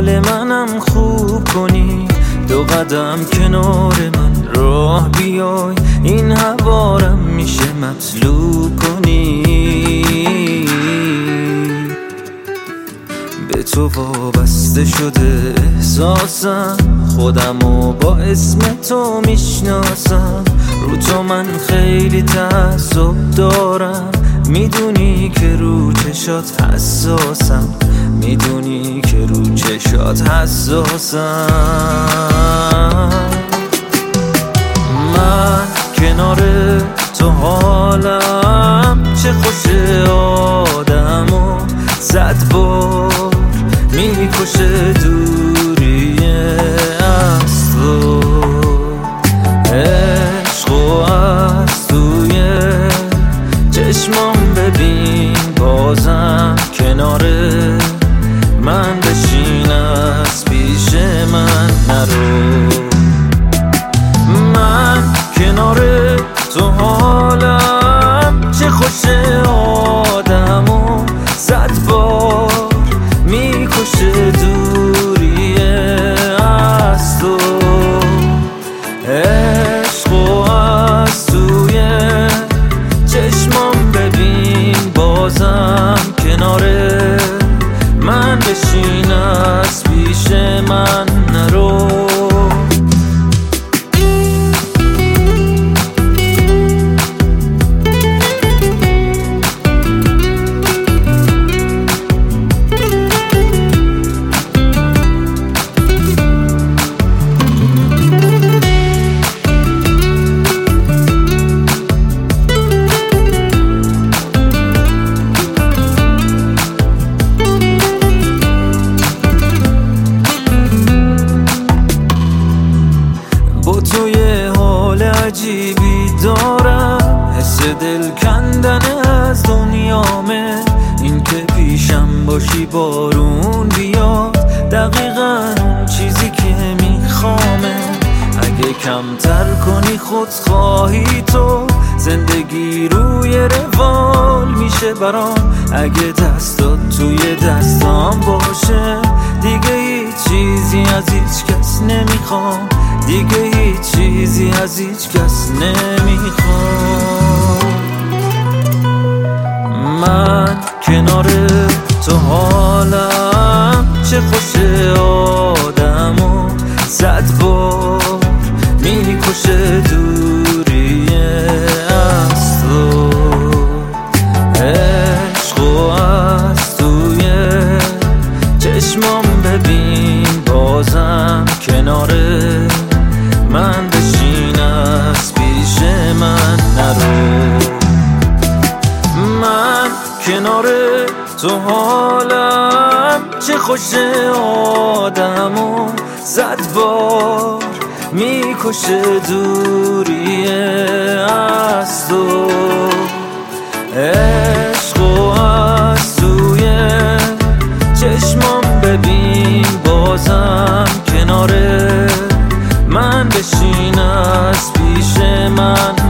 حال منم خوب کنی، دو قدم کنار من راه بیای، این هوارم میشه مطلوب کنی. به تو وابسته شده احساسم، خودمو با اسم تو میشناسم، رو تو من خیلی تعصب دارم، میدونی که رو چشات حساسم، میدونی که رو چشات حساسم. من کنار تو حالم چه خوشه، آدمو 100 بار میکشه دوری از تو. عشق و از توی چشمام ببین، بازم کنار من بشین، از پیش من نرو. من کنار تو حالم چه خوشه، آدمو 100 بار میکشه دوری از تو. عشق و از توی چشمام ببین، بازم کنار من بشین، از پیش من نرو. تو یه حال عجیبی دارم، حس دل کندن از دنیامه، این که پیشم باشی بارون بیاد، دقیقا اون چیزی که میخوامه. اگه کمتر کنی خودخواهی تو، زندگی روی روال میشه برام. اگه دستات توی دستام باشه، دیگه هیچ چیزی از هیچ کس نمیخوام، دیگه هیچ چیزی از هیچ کس نمیخوام. من کنار تو حالم چه خوشه، آدمو 100 بار میکشه دوری از تو. عشق و از توی چشمام ببین، بازم کنار من بشین، از پیش من نرو. من کنار تو حالم چه خوشه، آدمو 100 بار میکشه دوری از تو. عشق و از توی چشمام ببین، بازم کنار من بشین، از پیش من